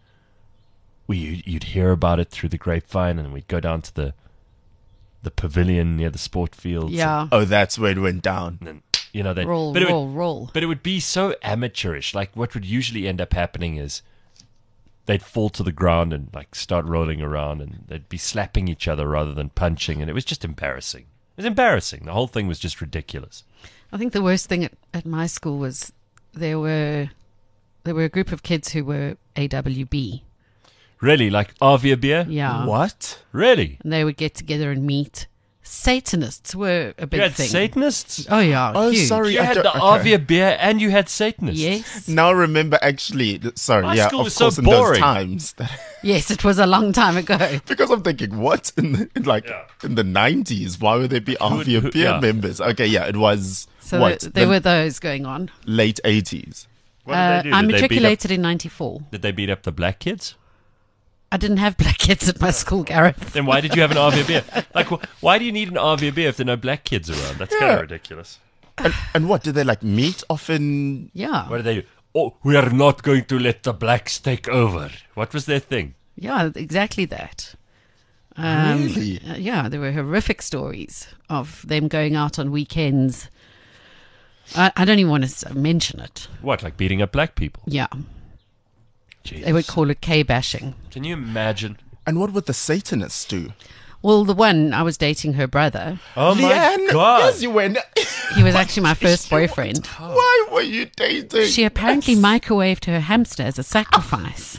you'd hear about it through the grapevine, and then we'd go down to the pavilion near the sport fields. Yeah. Oh, that's where it went down. And then they'd Roll, but it would- roll. But it would be so amateurish. Like what would usually end up happening is they'd fall to the ground and like start rolling around, and they'd be slapping each other rather than punching, and it was just embarrassing. It was embarrassing. The whole thing was just ridiculous. I think the worst thing at my school was there were a group of kids who were AWB. Really, like Avia beer? Yeah. What? Really? And they would get together and meet. Satanists were a big You had thing. Satanists? Oh, yeah. Oh, huge. sorry. You I had don't- the okay. Avia beer and you had Satanists. Yes. Now remember, actually, sorry, My yeah, school of was so course, in those boring. times, Yes, it was a long time ago. because I'm thinking, what in the 90s? Why would there be Avia who- beer yeah. members? Okay, yeah, it was So what there the were those going on. late 80s. What did they do? I Did they beat up- matriculated in 94. Did they beat up the black kids? I didn't have black kids at my school, Gareth. Then why did you have an Avia beer? Like, why do you need an Avia beer if there are no black kids around? That's kind Yeah. of ridiculous. And what did they like meet often? Yeah. What did they do? Oh, we are not going to let the blacks take over. What was their thing? Yeah, exactly that. Really? Yeah, there were horrific stories of them going out on weekends. I don't even want to mention it. What, like beating up black people? Yeah, Jesus. they would call it K-bashing. Can you imagine? And what would the Satanists do? Well, the one, I was dating her brother. Oh Leanne, yes, you went. He was actually my first boyfriend. Why were you dating? She apparently microwaved her hamster as a sacrifice.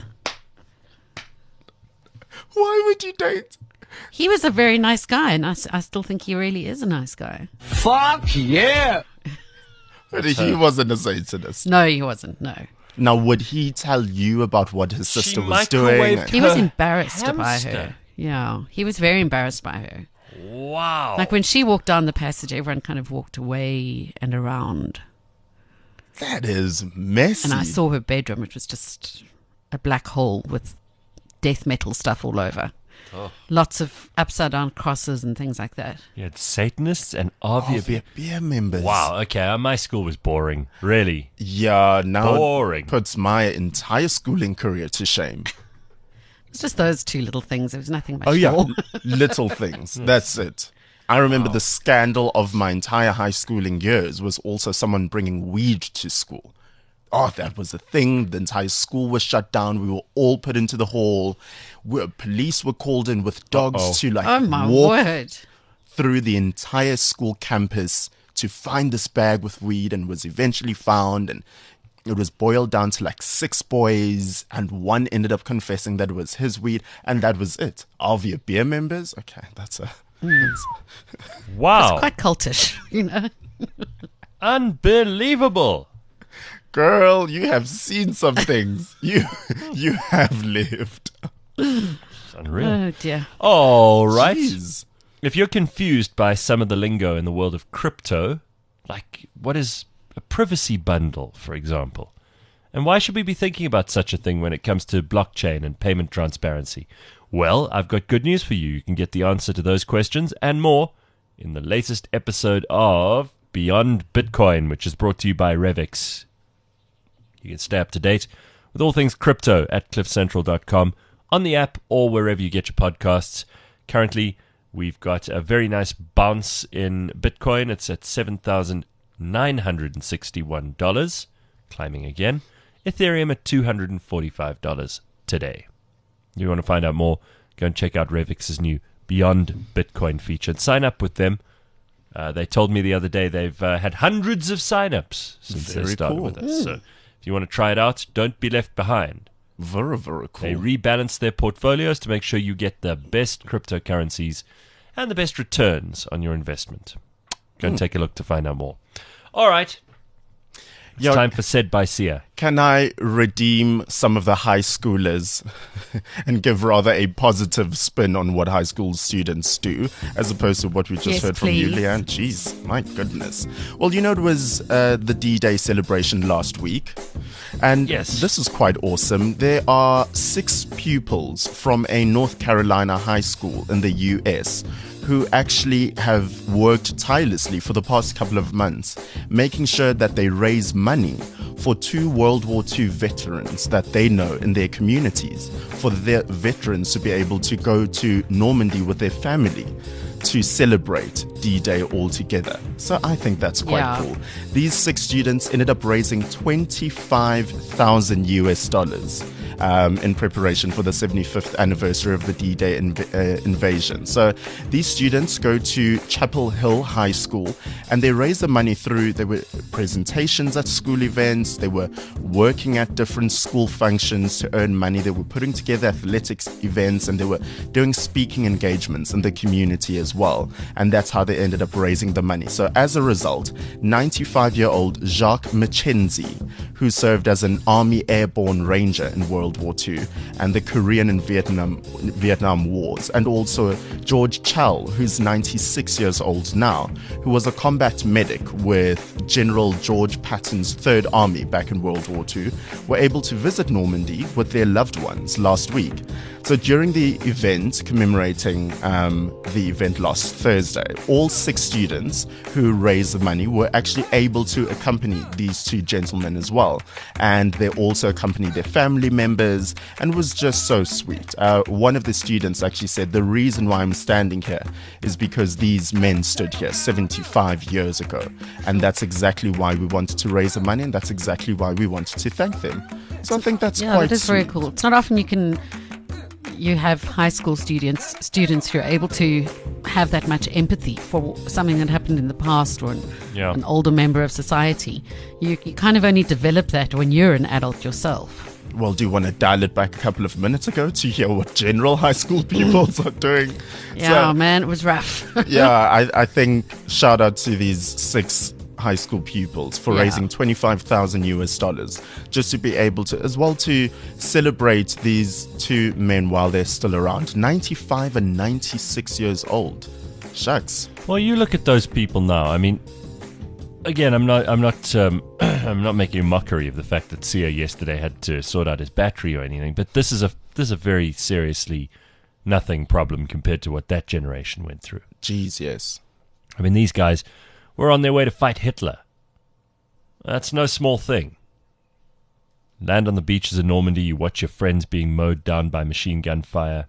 Why would you date? He was a very nice guy, and I still think he really is a nice guy. Fuck yeah! But he wasn't a Satanist. No, he wasn't, no. Now, would he tell you about what his sister was microwaved doing? He was Her embarrassed by hamster. her. Yeah, he was very embarrassed by her. Wow. Like when she walked down the passage, everyone kind of walked away and around. That is messy. And I saw her bedroom. It was just a black hole with death metal stuff all over. Oh. Lots of upside down crosses and things like that. You had Satanists and Avia beer. beer members. Wow, okay. My school was boring. Really? Yeah, now Boring. it puts my entire schooling career to shame. It's just those two little things. There was nothing much Oh, yeah. more. Little things. That's it. I remember the scandal of my entire high schooling years was also someone bringing weed to school. Oh, that was a thing. The entire school was shut down. We were all put into the hall. Police were called in with dogs to Oh, my walk word. through the entire school campus to find this bag with weed, and was eventually found, and it was boiled down to like 6 boys, and one ended up confessing that it was his weed, and that was it. Avia beer members? Okay, that's a Wow. It's quite cultish, you know. Unbelievable. Girl, you have seen some things. You have lived. It's unreal. Oh, dear. All right. Jeez. If you're confused by some of the lingo in the world of crypto, like what is a privacy bundle, for example, and why should we be thinking about such a thing when it comes to blockchain and payment transparency? Well, I've got good news for you. You can get the answer to those questions and more in the latest episode of Beyond Bitcoin, which is brought to you by Revix. You can stay up to date with all things crypto at cliffcentral.com, on the app, or wherever you get your podcasts. Currently, we've got a very nice bounce in Bitcoin. It's at $7,961, climbing again. Ethereum at $245 today. If you want to find out more, go and check out Revix's new Beyond Bitcoin feature and sign up with them. They told me the other day they've had hundreds of sign-ups since they started with us. So if you want to try it out, don't be left behind. Very, very cool. They rebalance their portfolios to make sure you get the best cryptocurrencies and the best returns on your investment. Go and take a look to find out more. All right. It's time for Said by Sia. Can I redeem some of the high schoolers and give rather a positive spin on what high school students do, as opposed to what we just heard from you, Leanne? Jeez, my goodness. Well, you know, it was the D-Day celebration last week, and this is quite awesome. There are 6 pupils from a North Carolina high school in the U.S. who actually have worked tirelessly for the past couple of months, making sure that they raise money for 2 World War II veterans that they know in their communities, for their veterans to be able to go to Normandy with their family to celebrate D-Day all together. So I think that's quite cool. These 6 students ended up raising $25,000 US in preparation for the 75th anniversary of the D-Day invasion. So these students go to Chapel Hill High School and they raise the money through, there were presentations at school events, they were working at different school functions to earn money, they were putting together athletics events, and they were doing speaking engagements in the community as well. And that's how they ended up raising the money. So as a result, 95-year-old Jacques Mackenzie, who served as an Army Airborne Ranger in World War II and the Korean and Vietnam Wars, and also George Chell, who's 96 years old now, who was a combat medic with General George Patton's Third Army back in World War II, were able to visit Normandy with their loved ones last week. So during the event commemorating the event last Thursday, all 6 students who raised the money were actually able to accompany these 2 gentlemen as well. And they also accompanied their family members, and it was just so sweet. One of the students actually said, the reason why I'm standing here is because these men stood here 75 years ago. And that's exactly why we wanted to raise the money, and that's exactly why we wanted to thank them. So I think that's quite that is sweet. very cool. It's not often you have high school students who are able to have that much empathy for something that happened in the past or an older member of society. You kind of only develop that when you're an adult yourself. Well, do you want to dial it back a couple of minutes ago to hear what general high school pupils are doing? Yeah, man, it was rough. I think shout out to these 6 high school pupils for raising $25,000 US just to be able to, as well, to celebrate these 2 men while they're still around, 95 and 96 years old. Shucks. Well, you look at those people now. I mean, again, I'm not I'm not making a mockery of the fact that Sia yesterday had to sort out his battery or anything, but this is a very seriously nothing problem compared to what that generation went through. Jeez, yes. I mean, these guys were on their way to fight Hitler. That's no small thing. Land on the beaches of Normandy, you watch your friends being mowed down by machine gun fire.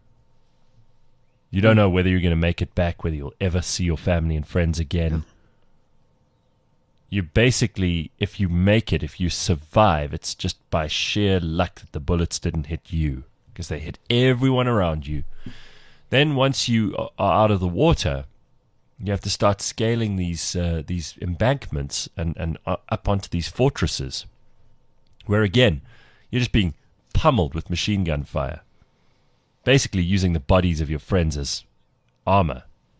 You don't know whether you're going to make it back, whether you'll ever see your family and friends again. You basically, if you make it, if you survive, it's just by sheer luck that the bullets didn't hit you, because they hit everyone around you. Then once you are out of the water, you have to start scaling these embankments and up onto these fortresses, where again, you're just being pummeled with machine gun fire, basically using the bodies of your friends as armor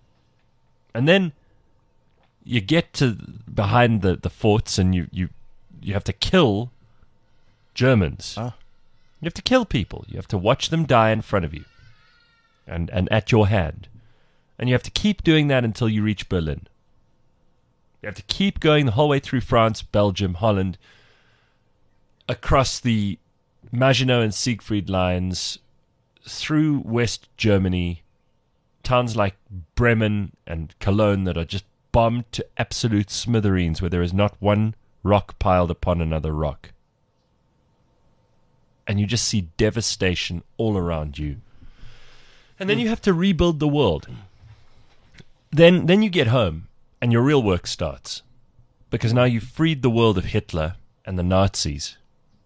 And then you get to behind the forts and you have to kill Germans. You have to kill people. You have to watch them die in front of you and at your hand. And you have to keep doing that until you reach Berlin. You have to keep going the whole way through France, Belgium, Holland, across the Maginot and Siegfried lines, through West Germany, towns like Bremen and Cologne that are just bombed to absolute smithereens, where there is not one rock piled upon another rock. And you just see devastation all around you. And then you have to rebuild the world. Then you get home, and your real work starts. Because now you've freed the world of Hitler and the Nazis.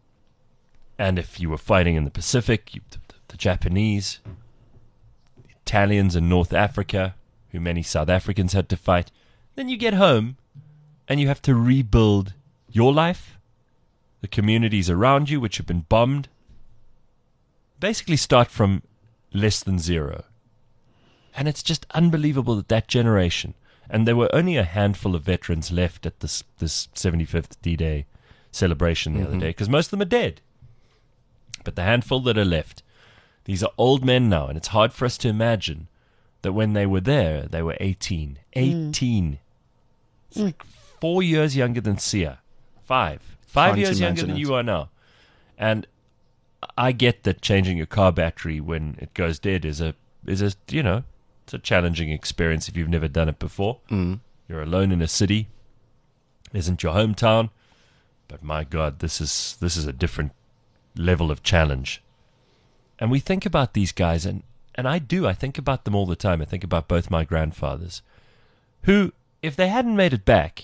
And if you were fighting in the Pacific, the Japanese, the Italians in North Africa, who many South Africans had to fight, then you get home, and you have to rebuild your life, the communities around you which have been bombed. Basically start from less than zero. And it's just unbelievable that generation, and there were only a handful of veterans left at this 75th D-Day celebration the other day, because most of them are dead. But the handful that are left, these are old men now, and it's hard for us to imagine that when they were there, they were 18. 18. It's like 4 years younger than Sia. 5 years younger than you are now. And I get that changing your car battery when it goes dead is a it's a challenging experience if you've never done it before. You're alone in a city. It isn't your hometown. But my God, this is a different level of challenge. And we think about these guys, and I think about them all the time. I think about both my grandfathers, who, if they hadn't made it back,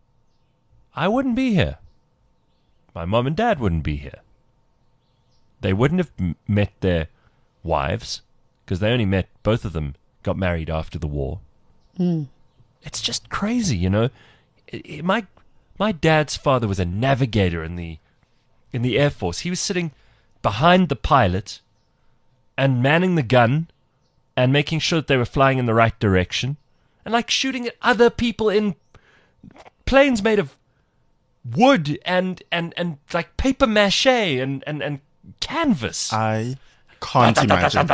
I wouldn't be here. My mom and dad wouldn't be here. They wouldn't have met their wives, because they only met, both of them got married after the war. It's just crazy, you know. My dad's father was a navigator in the Air Force. He was sitting behind the pilot and manning the gun and making sure that they were flying in the right direction and like shooting at other people in planes made of wood and like paper mache and canvas. I can't imagine.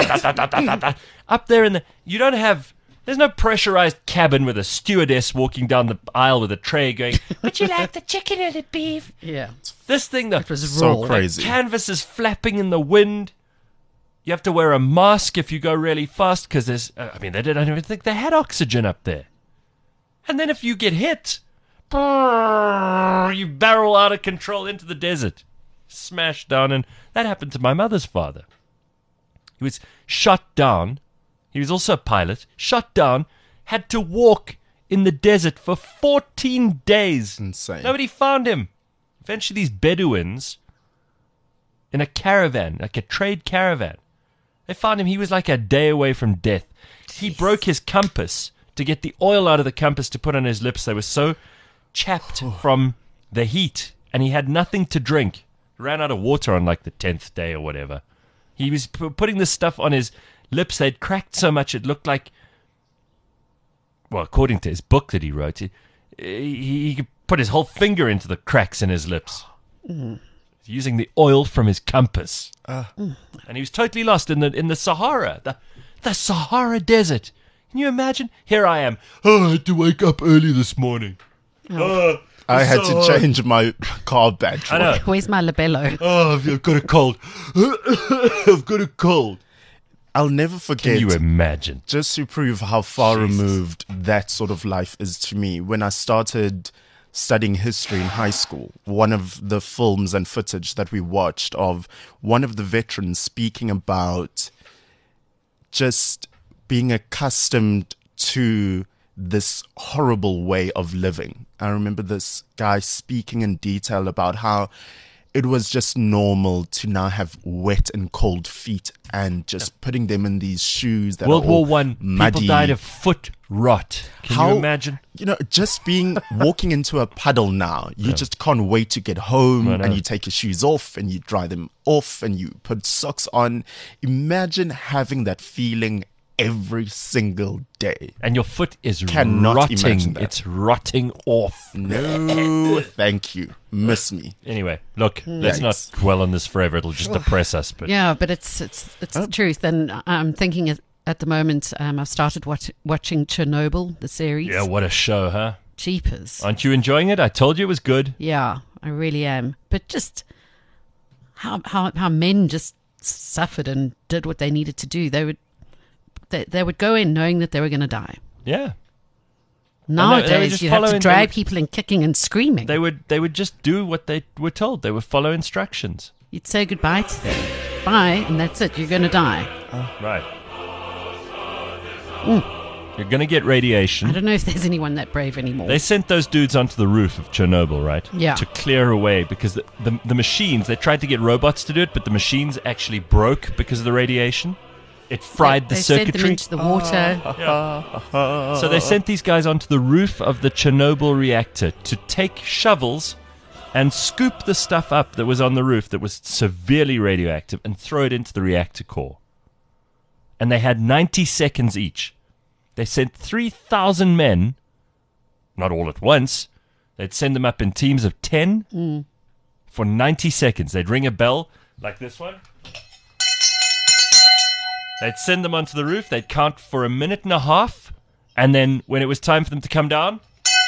Up there there's no pressurized cabin with a stewardess walking down the aisle with a tray going, would you like the chicken or the beef? Yeah. This thing, though, It was so raw. crazy. canvas is flapping in the wind. You have to wear a mask if you go really fast because they don't even think they had oxygen up there. And then if you get hit, you barrel out of control into the desert. Smashed down, and that happened to my mother's father. He was shot down. He was also a pilot. Shot down. Had to walk in the desert for 14 days. Insane. Nobody found him. Eventually, these Bedouins, in a caravan, like a trade caravan, they found him. He was like a day away from death. He broke his compass to get the oil out of the compass to put on his lips. They were so chapped from the heat, and he had nothing to drink. He ran out of water on like the 10th day or whatever. He was putting this stuff on his lips. They'd cracked so much it looked like, well, according to his book that he wrote, he could put his whole finger into the cracks in his lips. Using the oil from his compass. And he was totally lost in the Sahara, the Sahara Desert. Can you imagine? Here I am. Oh, I had to wake up early this morning. I had to change my car battery. I know. Where's my labello? Oh, I've got a cold. I've got a cold. I'll never forget. Can you imagine? Just to prove how far removed that sort of life is to me, when I started studying history in high school, one of the films and footage that we watched of one of the veterans speaking about just being accustomed to this horrible way of living. I remember this guy speaking in detail about how it was just normal to now have wet and cold feet and just putting them in these shoes that World are all War I, muddy. people died of foot rot. Can you imagine? You know, just walking into a puddle now, you just can't wait to get home, I know. and you take your shoes off and you dry them off and you put socks on. Imagine having that feeling every single day. And your foot is Cannot rotting. imagine that. It's rotting off. No, thank you. Miss me. Anyway, look, let's not Yikes. dwell on this forever. It'll just depress us. But Yeah, but it's the truth. And I'm thinking at the moment, I've started watching Chernobyl, the series. yeah, what a show, huh? Jeepers. Aren't you enjoying it? I told you it was good. Yeah, I really am. But just how men just suffered and did what they needed to do. They would go in knowing that they were going to die. Yeah. Nowadays, just you have to following- drag people in kicking and screaming. They would just do what they were told. They would follow instructions. You'd say goodbye to them. Bye, and that's it. You're going to die. Right. You're going to get radiation. I don't know if there's anyone that brave anymore. They sent those dudes onto the roof of Chernobyl, right? Yeah. To clear away because the machines, they tried to get robots to do it, but the machines actually broke because of the radiation. It fried the they sent them circuitry. into the water. So they sent these guys onto the roof of the Chernobyl reactor to take shovels and scoop the stuff up that was on the roof that was severely radioactive and throw it into the reactor core. And they had 90 seconds each. They sent 3,000 men, not all at once. They'd send them up in teams of 10 for 90 seconds. They'd ring a bell like this one. They'd send them onto the roof. They'd count for a minute and a half. And then when it was time for them to come down,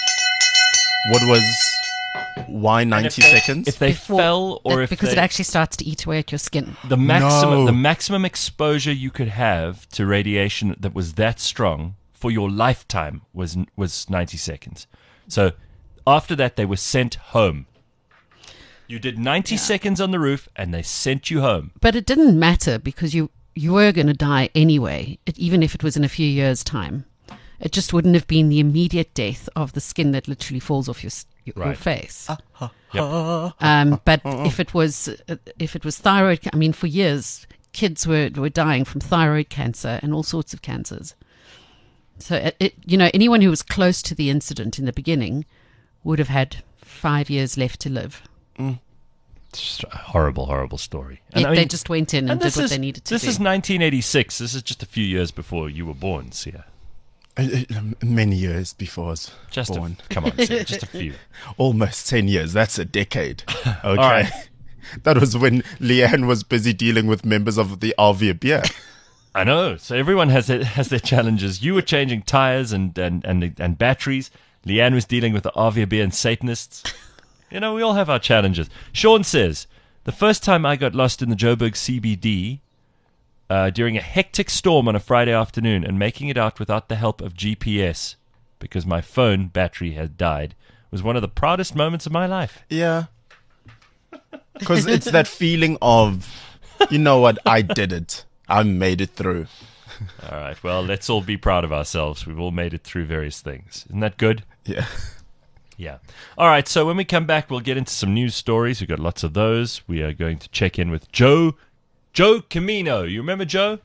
Why 90 seconds? if they fell or if because they, it actually starts to eat away at your skin. the maximum exposure you could have to radiation that was that strong for your lifetime was 90 seconds. So after that, they were sent home. You did 90 seconds on the roof, and they sent you home. But it didn't matter because you were going to die anyway, even if it was in a few years' time. It just wouldn't have been the immediate death of the skin that literally falls off your Right. face. Yep. But if it was thyroid, I mean, for years, kids were dying from thyroid cancer and all sorts of cancers. So, anyone who was close to the incident in the beginning would have had 5 years left to live. It's just a horrible, horrible story. Yet they just went in and did what they needed to do. This is 1986. This is just a few years before you were born, Sia. Many years before I was Just born. come on, Sia, just a few. Almost 10 years. That's a decade. Okay. All right. That was when Leanne was busy dealing with members of the RVB. I know. So everyone has their challenges. You were changing tires and batteries. Leanne was dealing with the RVB and Satanists. We all have our challenges. Sean says, the first time I got lost in the Joburg CBD during a hectic storm on a Friday afternoon and making it out without the help of GPS because my phone battery had died was one of the proudest moments of my life. Yeah. Because it's that feeling of, you know what, I did it. I made it through. All right. Well, let's all be proud of ourselves. We've all made it through various things. Isn't that good? Yeah. Yeah. All right. So when we come back, we'll get into some news stories. We've got lots of those. We are going to check in with Joe Camino. You remember Joe?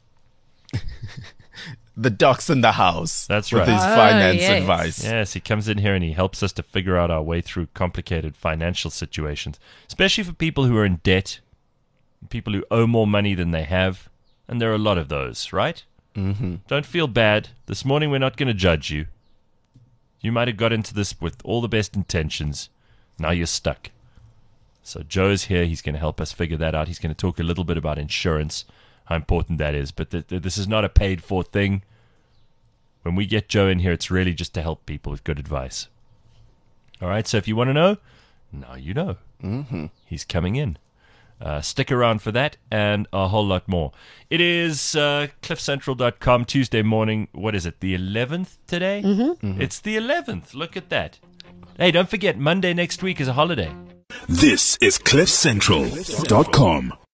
The ducks in the house. That's with right. his Oh, finance yes. advice. Yes, he comes in here and he helps us to figure out our way through complicated financial situations, especially for people who are in debt, people who owe more money than they have, and there are a lot of those, right? Mm-hmm. Don't feel bad. This morning we're not going to judge you. You might have got into this with all the best intentions. Now you're stuck. So Joe's here. He's going to help us figure that out. He's going to talk a little bit about insurance, how important that is. But this is not a paid-for thing. When we get Joe in here, it's really just to help people with good advice. All right, so if you want to know, now you know. Mm-hmm. He's coming in. Stick around for that and a whole lot more. It is cliffcentral.com, Tuesday morning. What is it, the 11th today? Mm-hmm. It's the 11th. Look at that. Hey, don't forget, Monday next week is a holiday. This is cliffcentral.com.